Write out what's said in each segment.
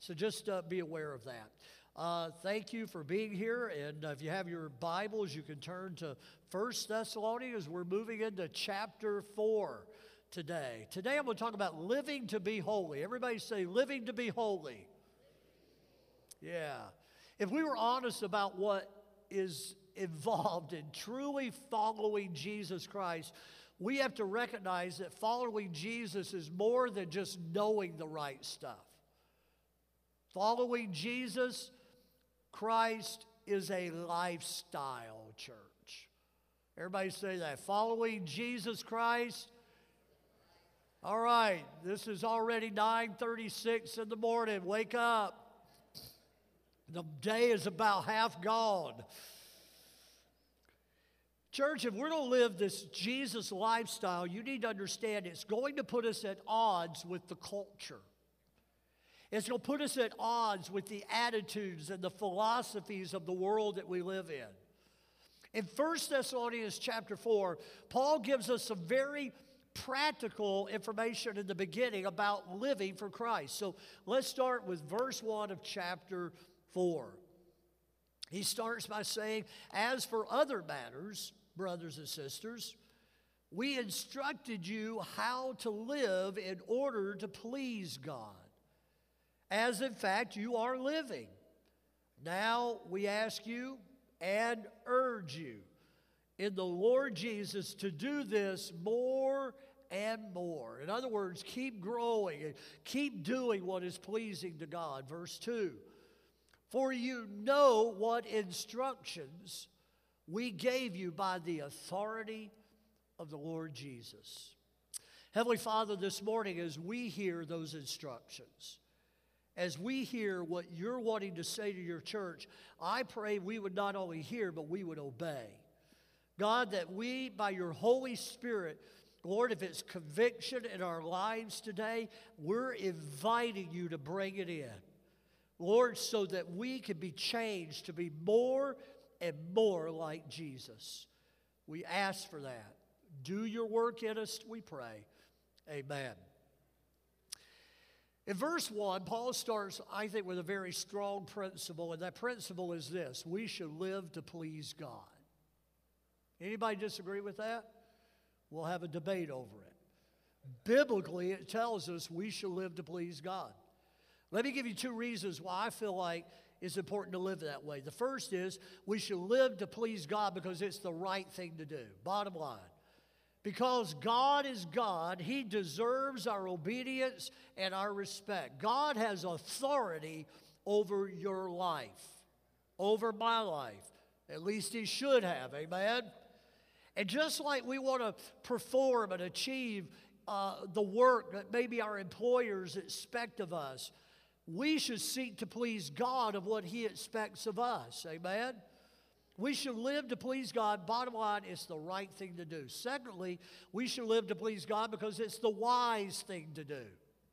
So just be aware of that. Thank you for being here. And if you have your Bibles, you can turn to 1 Thessalonians. We're moving into chapter 4 today. Today I'm going to talk about living to be holy. Everybody say, living to be holy. Yeah. If we were honest about what is involved in truly following Jesus Christ, we have to recognize that following Jesus is more than just knowing the right stuff. Following Jesus Christ is a lifestyle, church. Everybody say that. Following Jesus Christ. All right, this is already 9:36 in the morning. Wake up. The day is about half gone. Church, if we're going to live this Jesus lifestyle, you need to understand it's going to put us at odds with the culture. It's going to put us at odds with the attitudes and the philosophies of the world that we live in. In 1 Thessalonians chapter 4, Paul gives us some very practical information in the beginning about living for Christ. So let's start with verse 1 of chapter 4. He starts by saying, as for other matters, brothers and sisters, we instructed you how to live in order to please God, as in fact you are living. Now we ask you and urge you in the Lord Jesus to do this more and more. In other words, keep growing and keep doing what is pleasing to God. Verse 2, for you know what instructions we gave you by the authority of the Lord Jesus. Heavenly Father, this morning as we hear those instructions, as we hear what you're wanting to say to your church, I pray we would not only hear, but we would obey. God, that we, by your Holy Spirit, Lord, if it's conviction in our lives today, we're inviting you to bring it in. Lord, so that we can be changed to be more and more like Jesus. We ask for that. Do your work in us, we pray. Amen. In verse 1, Paul starts, I think, with a very strong principle, and that principle is this: we should live to please God. Anybody disagree with that? We'll have a debate over it. Biblically, it tells us we should live to please God. Let me give you two reasons why I feel like it's important to live that way. The first is we should live to please God because it's the right thing to do. Bottom line. Because God is God, He deserves our obedience and our respect. God has authority over your life, over my life. At least He should have, amen? And just like we want to perform and achieve the work that maybe our employers expect of us, we should seek to please God of what He expects of us, amen? We should live to please God. Bottom line, it's the right thing to do. Secondly, we should live to please God because it's the wise thing to do.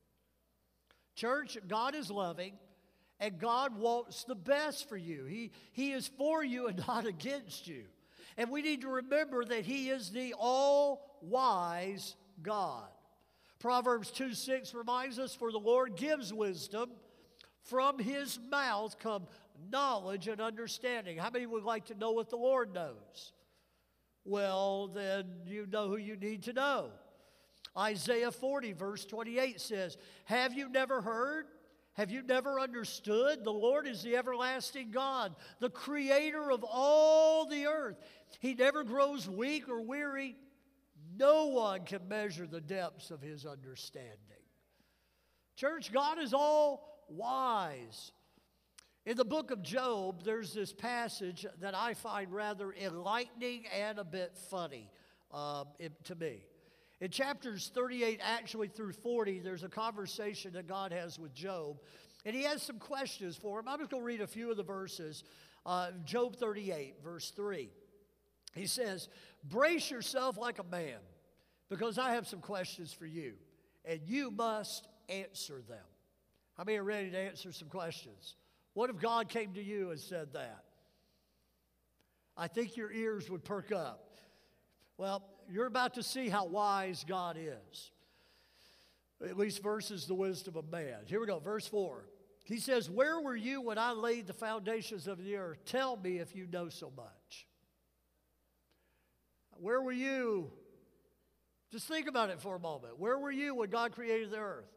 Church, God is loving, and God wants the best for you. He is for you and not against you. And we need to remember that He is the all-wise God. Proverbs 2:6 reminds us, for the Lord gives wisdom. From His mouth come knowledge and understanding. How many would like to know what the Lord knows? Well, then you know who you need to know. Isaiah 40 verse 28 says, have you never heard? Have you never understood? The Lord is the everlasting God, the creator of all the earth. He never grows weak or weary. No one can measure the depths of His understanding. Church, God is all wise. In the book of Job, there's this passage that I find rather enlightening and a bit funny to me. In chapters 38 actually through 40, there's a conversation that God has with Job, and He has some questions for him. I'm just going to read a few of the verses. Job 38, verse 3. He says, brace yourself like a man, because I have some questions for you, and you must answer them. How many are ready to answer some questions? What if God came to you and said that? I think your ears would perk up. Well, you're about to see how wise God is, at least versus the wisdom of man. Here we go, verse 4. He says, where were you when I laid the foundations of the earth? Tell me if you know so much. Where were you? Just think about it for a moment. Where were you when God created the earth?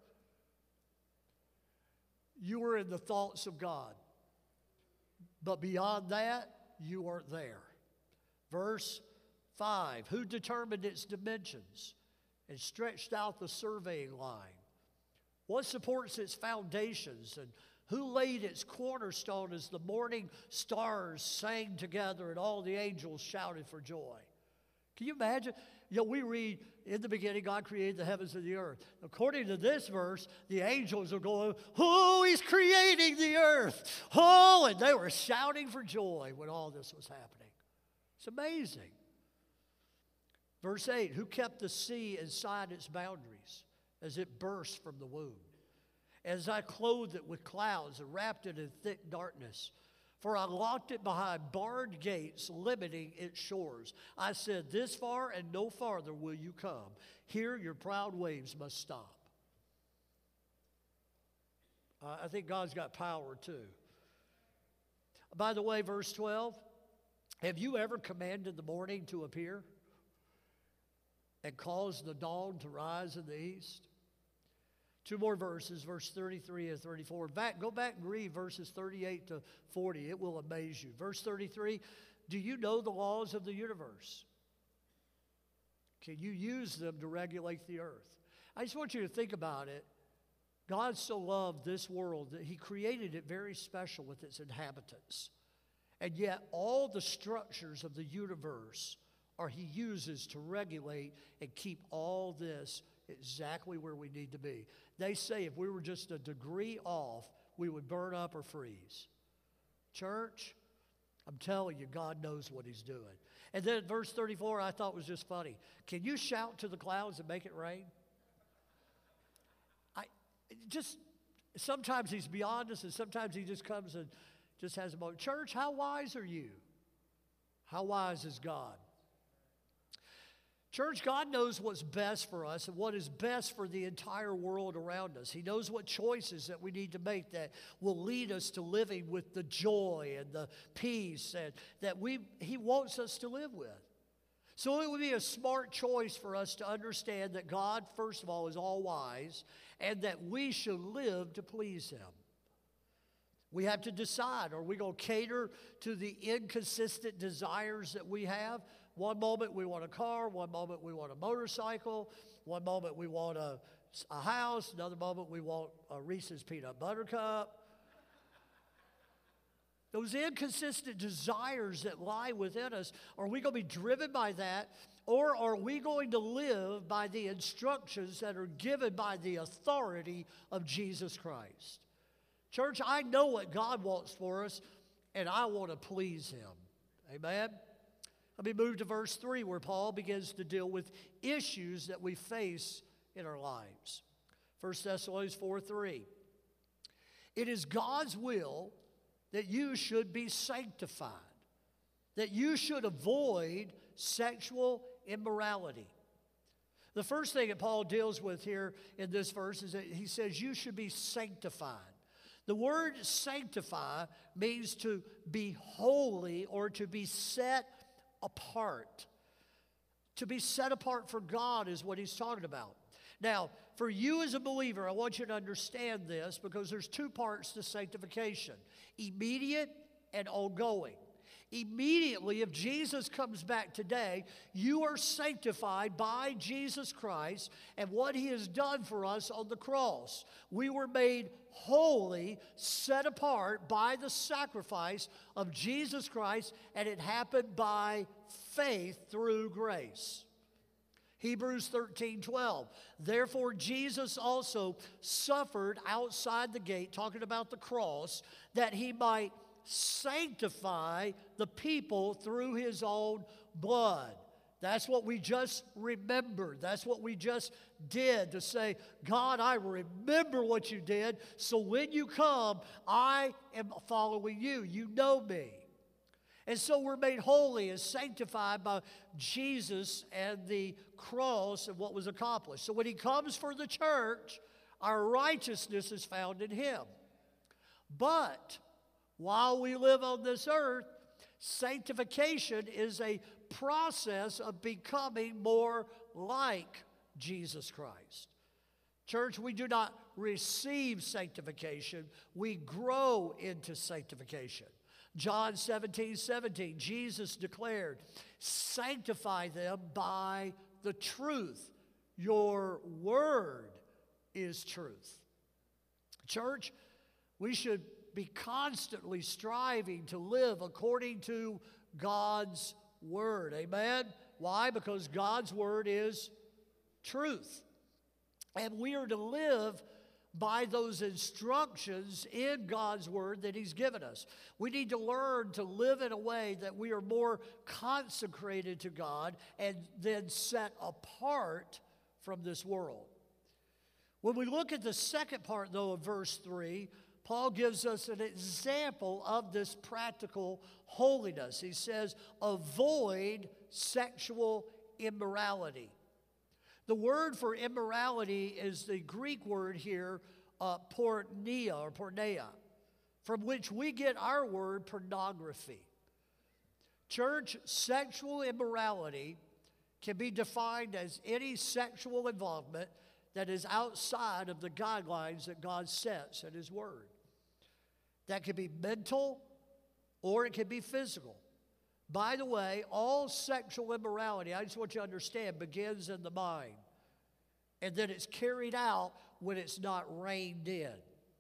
You were in the thoughts of God. But beyond that, you weren't there. Verse 5, who determined its dimensions and stretched out the surveying line? What supports its foundations, and who laid its cornerstone as the morning stars sang together and all the angels shouted for joy? Can you imagine? We read, in the beginning, God created the heavens and the earth. According to this verse, the angels are going, oh, he's creating the earth. Oh, and they were shouting for joy when all this was happening. It's amazing. Verse 8, who kept the sea inside its boundaries as it burst from the womb? As I clothed it with clouds and wrapped it in thick darkness. For I locked it behind barred gates, limiting its shores. I said, this far and no farther will you come. Here your proud waves must stop. I think God's got power too. By the way, verse 12, have you ever commanded the morning to appear and caused the dawn to rise in the east? Two more verses, verse 33 and 34. Go back and read verses 38 to 40. It will amaze you. Verse 33, do you know the laws of the universe? Can you use them to regulate the earth? I just want you to think about it. God so loved this world that he created it very special with its inhabitants. And yet all the structures of the universe he uses to regulate and keep all this exactly where we need to be. They say if we were just a degree off, we would burn up or freeze. Church, I'm telling you, God knows what he's doing. And then verse 34 I thought was just funny. Can you shout to the clouds and make it rain? Sometimes he's beyond us, and sometimes he just comes and just has a moment. Church, how wise are you? How wise is God? Church, God knows what's best for us and what is best for the entire world around us. He knows what choices that we need to make that will lead us to living with the joy and the peace and that he wants us to live with. So it would be a smart choice for us to understand that God, first of all, is all wise and that we should live to please him. We have to decide, are we going to cater to the inconsistent desires that we have? One moment we want a car, one moment we want a motorcycle, one moment we want a house, another moment we want a Reese's Peanut Butter Cup. Those inconsistent desires that lie within us, are we going to be driven by that, or are we going to live by the instructions that are given by the authority of Jesus Christ? Church, I know what God wants for us, and I want to please him. Amen? Let me move to verse 3 where Paul begins to deal with issues that we face in our lives. 1 Thessalonians 4:3. It is God's will that you should be sanctified, that you should avoid sexual immorality. The first thing that Paul deals with here in this verse is that he says you should be sanctified. The word sanctify means to be holy or to be set apart. To be set apart for God is what he's talking about. Now, for you as a believer, I want you to understand this because there's two parts to sanctification: immediate and ongoing. Immediately, if Jesus comes back today, you are sanctified by Jesus Christ and what he has done for us on the cross. We were made holy, set apart by the sacrifice of Jesus Christ, and it happened by faith through grace. Hebrews 13:12. Therefore, Jesus also suffered outside the gate, talking about the cross, that he might sanctify the people through his own blood. That's what we just remembered. That's what we just did, to say, God, I remember what you did, so when you come, I am following you. You know me. And so we're made holy and sanctified by Jesus and the cross and what was accomplished. So when he comes for the church, our righteousness is found in him. But while we live on this earth, sanctification is a process of becoming more like Jesus Christ. Church, we do not receive sanctification, we grow into sanctification. John 17:17, Jesus declared, "Sanctify them by the truth. Your word is truth." Church, we should be constantly striving to live according to God's word. Amen? Why? Because God's word is truth. And we are to live by those instructions in God's word that He's given us. We need to learn to live in a way that we are more consecrated to God and then set apart from this world. When we look at the second part, though, of verse 3, Paul gives us an example of this practical holiness. He says, avoid sexual immorality. The word for immorality is the Greek word here, porneia, from which we get our word pornography. Church, sexual immorality can be defined as any sexual involvement that is outside of the guidelines that God sets in His Word. That can be mental or it can be physical. By the way, all sexual immorality, I just want you to understand, begins in the mind. And then it's carried out when it's not reined in.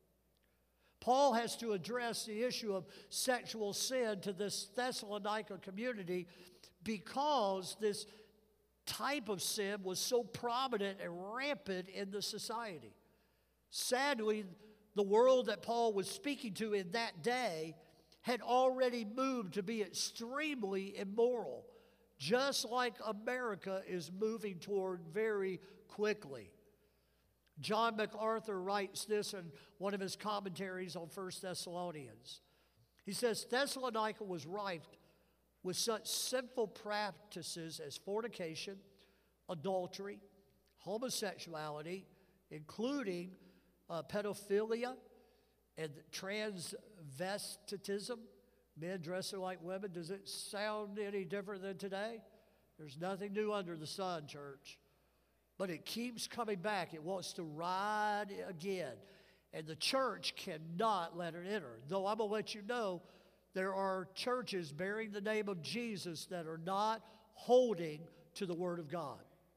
Paul has to address the issue of sexual sin to this Thessalonica community because this type of sin was so prominent and rampant in the society. Sadly, the world that Paul was speaking to in that day had already moved to be extremely immoral, just like America is moving toward very quickly. John MacArthur writes this in one of his commentaries on 1 Thessalonians. He says, Thessalonica was rife with such sinful practices as fornication, adultery, homosexuality, including pedophilia and transvestitism, men dressing like women. Does it sound any different than today? There's nothing new under the sun, church. But it keeps coming back. It wants to ride again. And the church cannot let it enter. Though I'm going to let you know, there are churches bearing the name of Jesus that are not holding to the Word of God.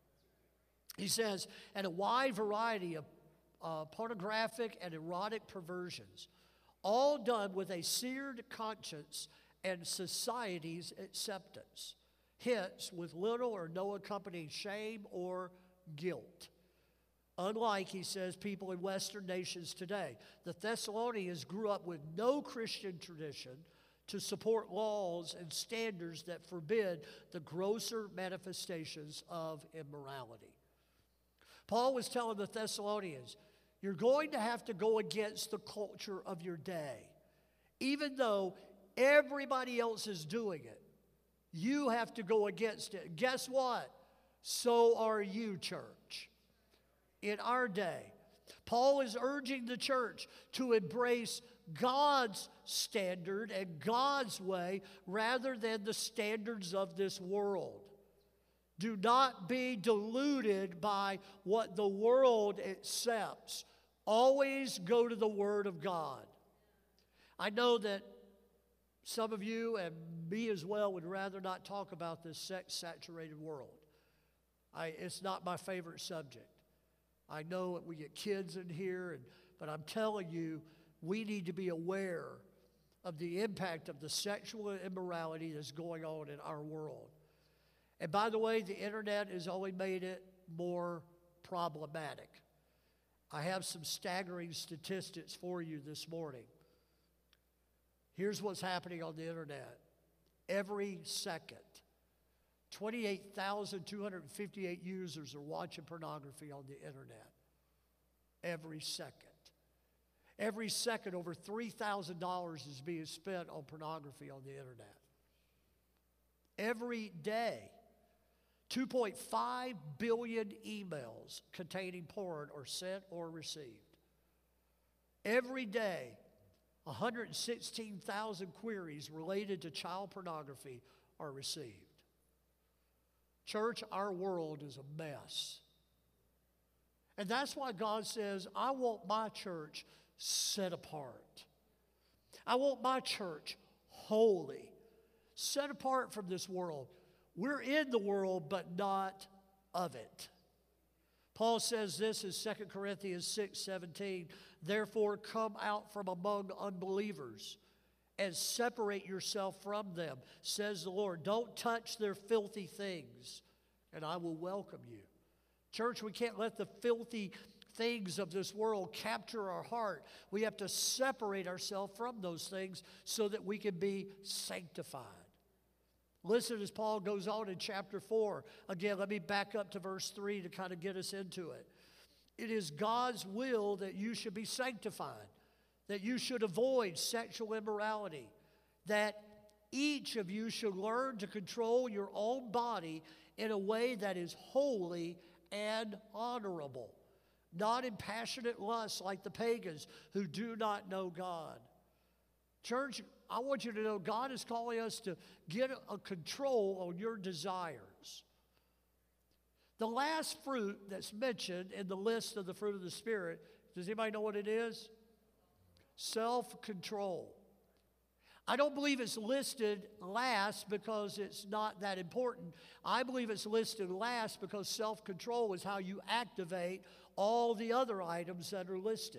He says, and a wide variety of pornographic and erotic perversions, all done with a seared conscience and society's acceptance, hence with little or no accompanying shame or guilt. Unlike, he says, people in Western nations today, the Thessalonians grew up with no Christian tradition to support laws and standards that forbid the grosser manifestations of immorality. Paul was telling the Thessalonians, you're going to have to go against the culture of your day. Even though everybody else is doing it, you have to go against it. Guess what? So are you, church. In our day, Paul is urging the church to embrace God's standard and God's way rather than the standards of this world. Do not be deluded by what the world accepts. Always go to the Word of God. I know that some of you and me as well would rather not talk about this sex-saturated world. It's not my favorite subject. I know we get kids in here, but I'm telling you, we need to be aware of the impact of the sexual immorality that's going on in our world. And by the way, the internet has only made it more problematic. I have some staggering statistics for you this morning. Here's what's happening on the internet. Every second, 28,258 users are watching pornography on the internet. Every second. Every second, over $3,000 is being spent on pornography on the internet. Every day, 2.5 billion emails containing porn are sent or received. Every day, 116,000 queries related to child pornography are received. Church, our world is a mess. And that's why God says, I want my church set apart. I want my church holy, set apart from this world. We're in the world, but not of it. Paul says this in 2 Corinthians 6:17, therefore come out from among unbelievers and separate yourself from them, says the Lord. Don't touch their filthy things, and I will welcome you. Church, we can't let the filthy things of this world capture our heart. We have to separate ourselves from those things so that we can be sanctified. Listen as Paul goes on in chapter 4. Again, let me back up to verse 3 to kind of get us into it. It is God's will that you should be sanctified, that you should avoid sexual immorality, that each of you should learn to control your own body in a way that is holy and honorable, not in passionate lust like the pagans who do not know God. Church, I want you to know God is calling us to get a control on your desires. The last fruit that's mentioned in the list of the fruit of the Spirit, does anybody know what it is? Self-control. I don't believe it's listed last because it's not that important. I believe it's listed last because self-control is how you activate all the other items that are listed.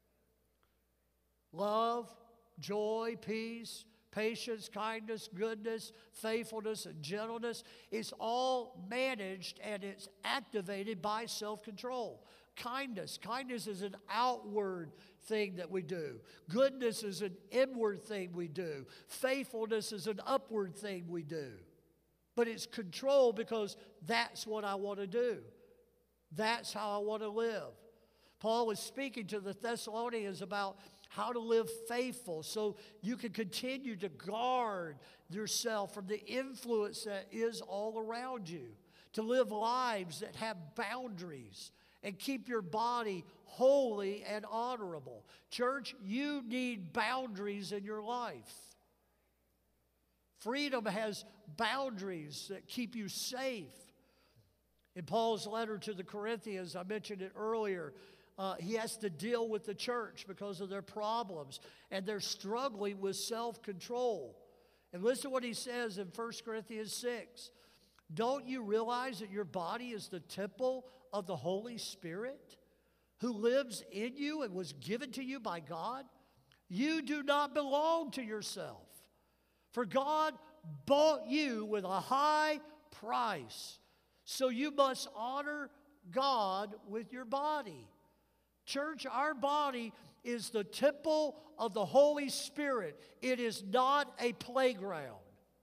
Love, joy, peace, patience, kindness, goodness, faithfulness, and gentleness. It's all managed and it's activated by self-control. Kindness. Kindness is an outward thing that we do. Goodness is an inward thing we do. Faithfulness is an upward thing we do. But it's control because that's what I want to do. That's how I want to live. Paul was speaking to the Thessalonians about how to live faithful so you can continue to guard yourself from the influence that is all around you, to live lives that have boundaries and keep your body holy and honorable. Church, you need boundaries in your life. Freedom has boundaries that keep you safe. In Paul's letter to the Corinthians, I mentioned it earlier, he has to deal with the church because of their problems, and they're struggling with self-control. And listen to what he says in 1 Corinthians 6. Don't you realize that your body is the temple of the Holy Spirit who lives in you and was given to you by God? You do not belong to yourself, for God bought you with a high price. So you must honor God with your body. Church, our body is the temple of the Holy Spirit. It is not a playground.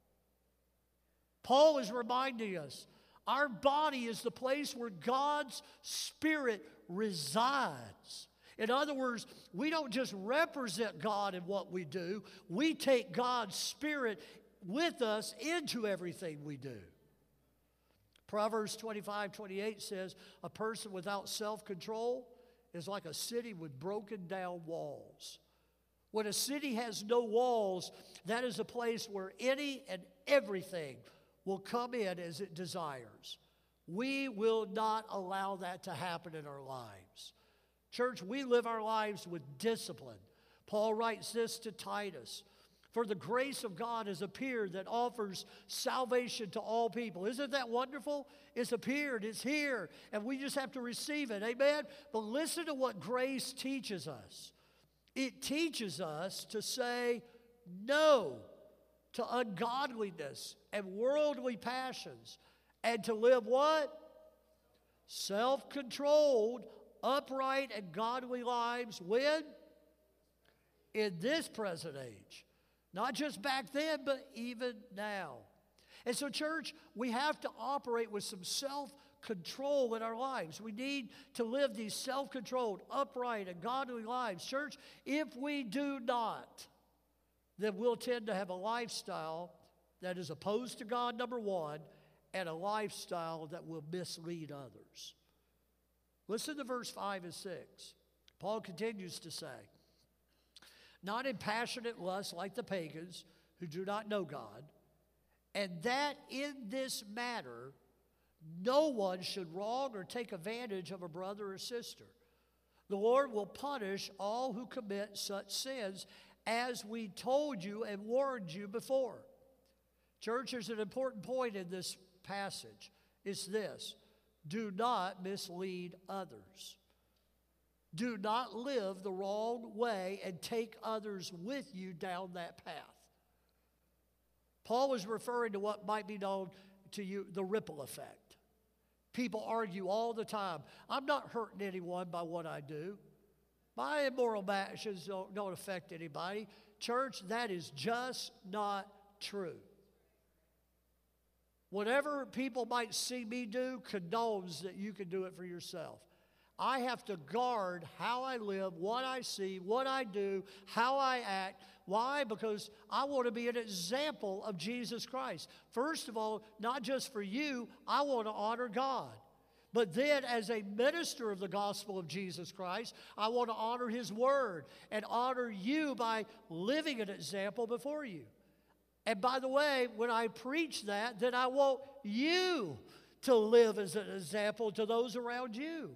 Paul is reminding us, our body is the place where God's Spirit resides. In other words, we don't just represent God in what we do. We take God's Spirit with us into everything we do. Proverbs 25:28 says, a person without self-control is like a city with broken down walls. When a city has no walls, that is a place where any and everything will come in as it desires. We will not allow that to happen in our lives. Church, we live our lives with discipline. Paul writes this to Titus. For the grace of God has appeared that offers salvation to all people. Isn't that wonderful? It's appeared, it's here, and we just have to receive it. Amen? But listen to what grace teaches us. It teaches us to say no to ungodliness and worldly passions, and to live what? Self-controlled, upright, and godly lives. When? In this present age. Not just back then, but even now. And so, church, we have to operate with some self-control in our lives. We need to live these self-controlled, upright, and godly lives. Church, if we do not, then we'll tend to have a lifestyle that is opposed to God, number one, and a lifestyle that will mislead others. Listen to verse 5 and 6. Paul continues to say, not in passionate lust like the pagans who do not know God, and that in this matter no one should wrong or take advantage of a brother or sister. The Lord will punish all who commit such sins, as we told you and warned you before. Church, there's an important point in this passage. It's this: do not mislead others. Do not live the wrong way and take others with you down that path. Paul was referring to what might be known to you, the ripple effect. People argue all the time. I'm not hurting anyone by what I do. My immoral actions don't affect anybody. Church, that is just not true. Whatever people might see me do condones that you can do it for yourself. I have to guard how I live, what I see, what I do, how I act. Why? Because I want to be an example of Jesus Christ. First of all, not just for you, I want to honor God. But then, as a minister of the gospel of Jesus Christ, I want to honor His word and honor you by living an example before you. And by the way, when I preach that, then I want you to live as an example to those around you.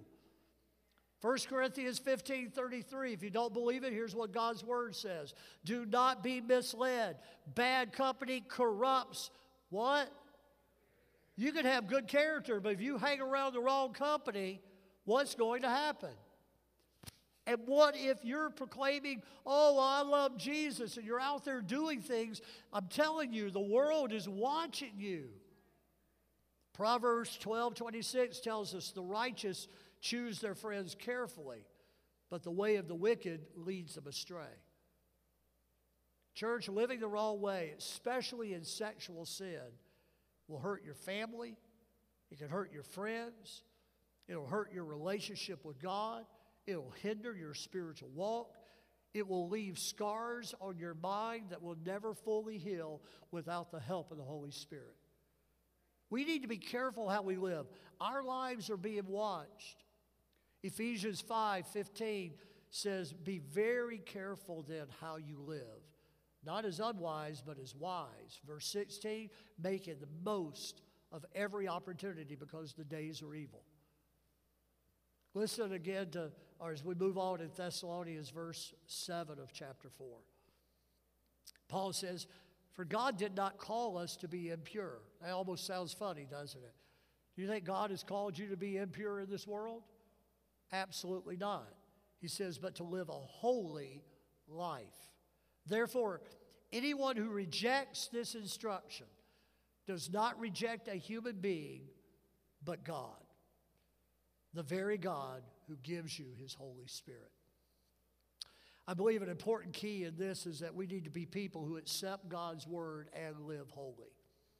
1 Corinthians 15:33, if you don't believe it, here's what God's word says. Do not be misled. Bad company corrupts what? You can have good character, but if you hang around the wrong company, what's going to happen? And what if you're proclaiming, oh, I love Jesus, and you're out there doing things? I'm telling you, the world is watching you. Proverbs 12:26 tells us the righteous choose their friends carefully, but the way of the wicked leads them astray. Church, living the wrong way, especially in sexual sin, will hurt your family. It can hurt your friends. It'll hurt your relationship with God. It'll hinder your spiritual walk. It will leave scars on your mind that will never fully heal without the help of the Holy Spirit. We need to be careful how we live. Our lives are being watched. Ephesians 5:15 says, be very careful then how you live, not as unwise, but as wise. Verse 16, making the most of every opportunity because the days are evil. Listen again to, or as we move on in Thessalonians, verse 7 of chapter 4. Paul says, for God did not call us to be impure. That almost sounds funny, doesn't it? Do you think God has called you to be impure in this world? Absolutely not. He says, but to live a holy life. Therefore, anyone who rejects this instruction does not reject a human being, but God, the very God who gives you His Holy Spirit. I believe an important key in this is that we need to be people who accept God's word and live holy.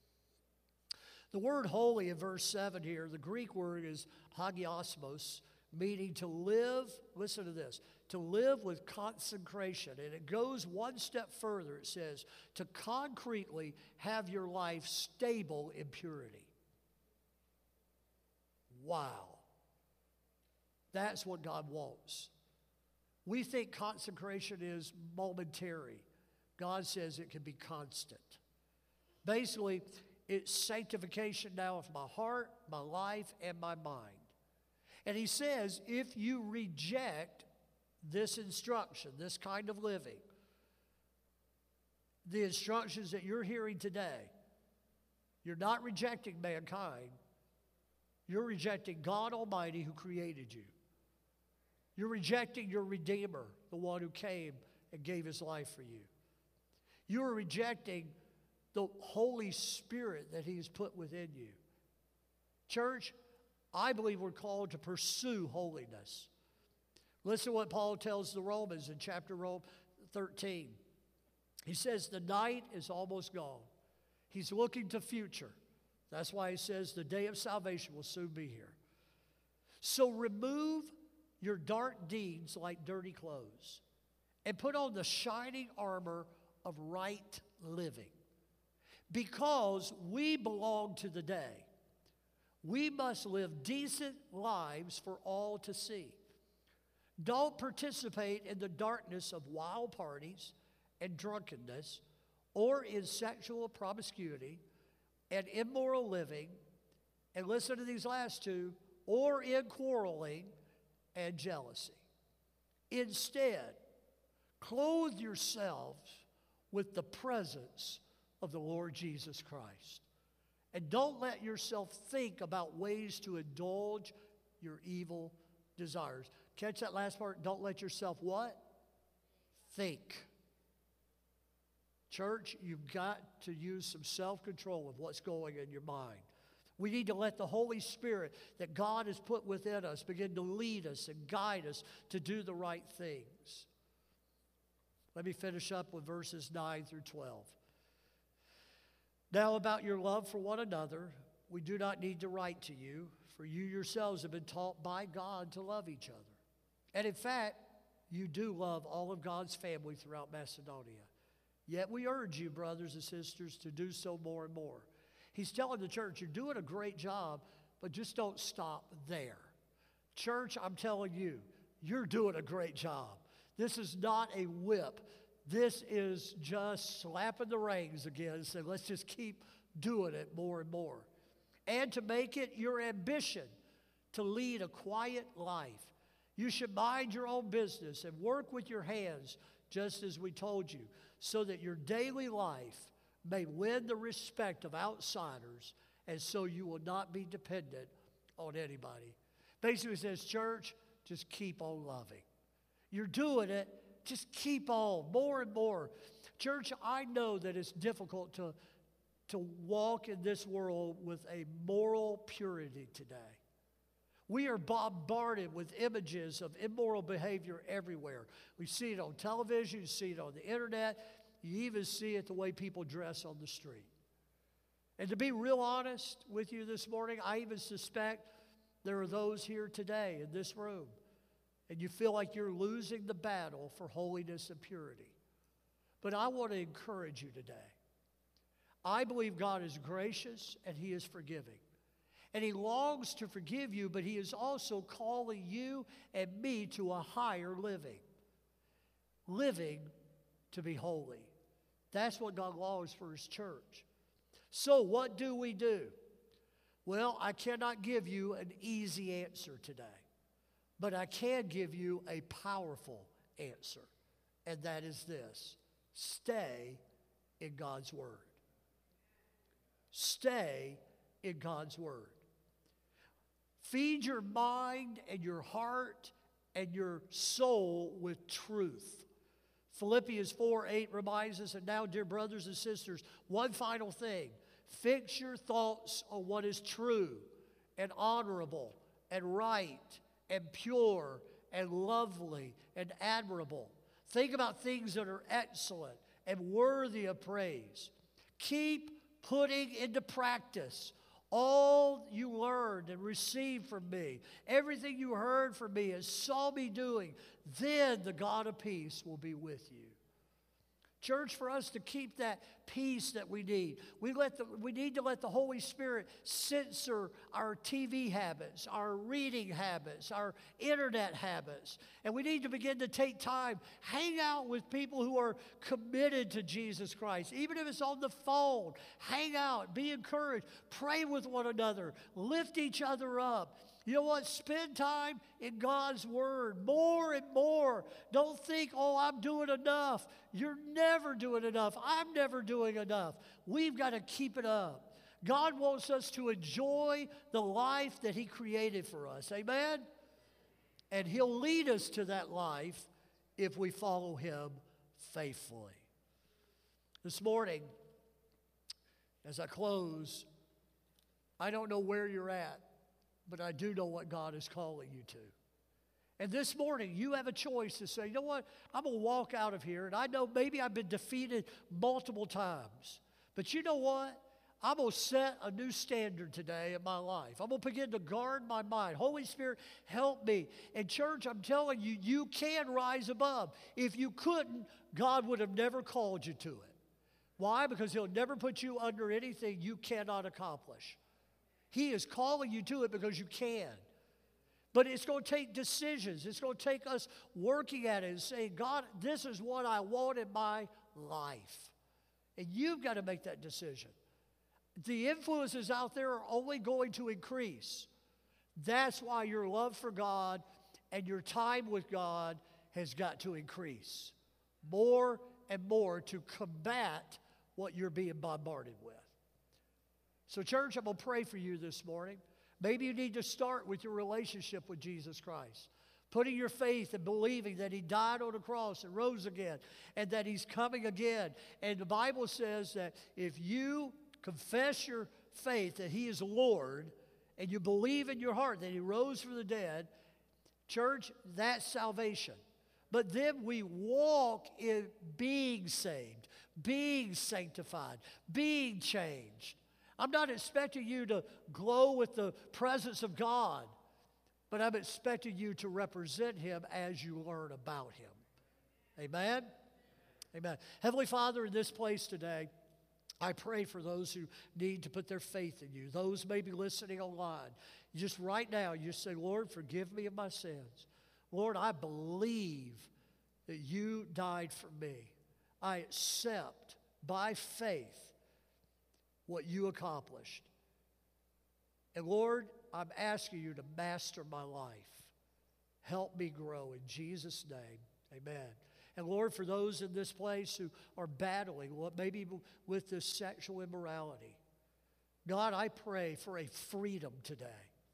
The word holy in verse 7 here, the Greek word is hagiosmos, meaning to live, listen to this, to live with consecration. And it goes one step further. It says, to concretely have your life stable in purity. Wow. That's what God wants. We think consecration is momentary. God says it can be constant. Basically, it's sanctification now of my heart, my life, and my mind. And He says, if you reject this instruction, this kind of living, the instructions that you're hearing today, you're not rejecting mankind. You're rejecting God Almighty who created you. You're rejecting your Redeemer, the one who came and gave His life for you. You're rejecting the Holy Spirit that He has put within you. Church, I believe we're called to pursue holiness. Listen to what Paul tells the Romans in chapter 13. He says the night is almost gone. He's looking to future. That's why he says the day of salvation will soon be here. So remove your dark deeds like dirty clothes and put on the shining armor of right living. Because we belong to the day, we must live decent lives for all to see. Don't participate in the darkness of wild parties and drunkenness, or in sexual promiscuity and immoral living, and listen to these last two, or in quarreling and jealousy. Instead, clothe yourselves with the presence of the Lord Jesus Christ. And don't let yourself think about ways to indulge your evil desires. Catch that last part. Don't let yourself what? Think. Church, you've got to use some self-control of what's going in your mind. We need to let the Holy Spirit that God has put within us begin to lead us and guide us to do the right things. Let me finish up with verses 9 through 12. Now about your love for one another, we do not need to write to you, for you yourselves have been taught by God to love each other. And in fact, you do love all of God's family throughout Macedonia. Yet we urge you, brothers and sisters, to do so more and more. He's telling the church, you're doing a great job, but just don't stop there. Church, I'm telling you, you're doing a great job. This is not a whip. This is just slapping the reins again and saying, let's just keep doing it more and more. And to make it your ambition to lead a quiet life. You should mind your own business and work with your hands, just as we told you, so that your daily life may win the respect of outsiders, and so you will not be dependent on anybody. Basically, it says, church, just keep on loving. You're doing it, just keep on, more and more. Church, I know that it's difficult to walk in this world with a moral purity today. We are bombarded with images of immoral behavior everywhere. We see it on television, you see it on the internet, you even see it the way people dress on the street. And to be real honest with you this morning, I even suspect there are those here today in this room, and you feel like you're losing the battle for holiness and purity. But I want to encourage you today. I believe God is gracious and He is forgiving. And He longs to forgive you, but He is also calling you and me to a higher living. Living to be holy. That's what God longs for His church. So what do we do? Well, I cannot give you an easy answer today. But I can give you a powerful answer. And that is this. Stay in God's Word. Stay in God's Word. Feed your mind and your heart and your soul with truth. Philippians 4:8 reminds us, and now, dear brothers and sisters, one final thing. Fix your thoughts on what is true and honorable and right and pure and lovely and admirable. Think about things that are excellent and worthy of praise. Keep putting into practice all you learned and received from me, everything you heard from me and saw me doing, then the God of peace will be with you. Church, for us to keep that peace that we need, we need to let the Holy Spirit censor our TV habits, our reading habits, our internet habits. And we need to begin to take time, hang out with people who are committed to Jesus Christ. Even if it's on the phone, hang out, be encouraged, pray with one another, lift each other up. You know what? Spend time in God's Word more and more. Don't think, oh, I'm doing enough. You're never doing enough. I'm never doing enough. We've got to keep it up. God wants us to enjoy the life that He created for us. Amen? And He'll lead us to that life if we follow Him faithfully. This morning, as I close, I don't know where you're at, but I do know what God is calling you to. And this morning, you have a choice to say, you know what, I'm going to walk out of here, and I know maybe I've been defeated multiple times. But you know what? I'm going to set a new standard today in my life. I'm going to begin to guard my mind. Holy Spirit, help me. And church, I'm telling you, you can rise above. If you couldn't, God would have never called you to it. Why? Because He'll never put you under anything you cannot accomplish. He is calling you to it because you can. But it's going to take decisions. It's going to take us working at it and saying, God, this is what I want in my life. And you've got to make that decision. The influences out there are only going to increase. That's why your love for God and your time with God has got to increase more and more to combat what you're being bombarded with. So, church, I'm going to pray for you this morning. Maybe you need to start with your relationship with Jesus Christ, putting your faith and believing that He died on the cross and rose again and that He's coming again. And the Bible says that if you confess your faith that He is Lord and you believe in your heart that He rose from the dead, church, that's salvation. But then we walk in being saved, being sanctified, being changed. I'm not expecting you to glow with the presence of God, but I'm expecting you to represent Him as you learn about Him. Amen? Amen. Heavenly Father, in this place today, I pray for those who need to put their faith in you, those maybe listening online. Just right now, you say, Lord, forgive me of my sins. Lord, I believe that you died for me. I accept by faith what you accomplished. And Lord, I'm asking you to master my life. Help me grow in Jesus' name. Amen. And Lord, for those in this place who are battling, maybe with this sexual immorality, God, I pray for a freedom today.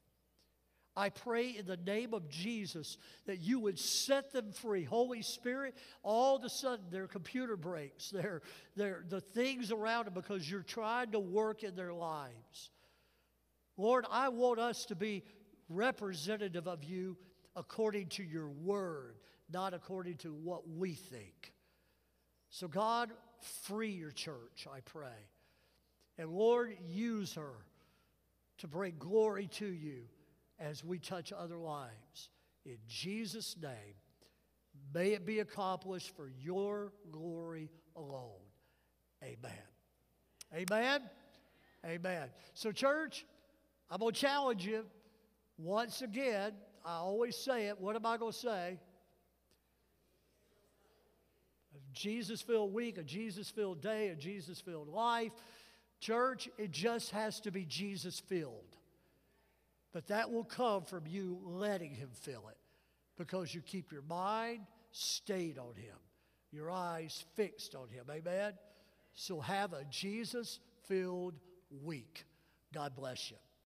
I pray in the name of Jesus that you would set them free. Holy Spirit, all of a sudden their computer breaks, the things around them because you're trying to work in their lives. Lord, I want us to be representative of you according to your word, not according to what we think. So God, free your church, I pray. And Lord, use her to bring glory to you as we touch other lives. In Jesus' name, may it be accomplished for your glory alone. Amen. Amen? Amen. So, church, I'm going to challenge you once again. I always say it. What am I going to say? A Jesus-filled week, a Jesus-filled day, a Jesus-filled life. Church, it just has to be Jesus-filled. But that will come from you letting Him fill it because you keep your mind stayed on Him, your eyes fixed on Him. Amen? So have a Jesus-filled week. God bless you.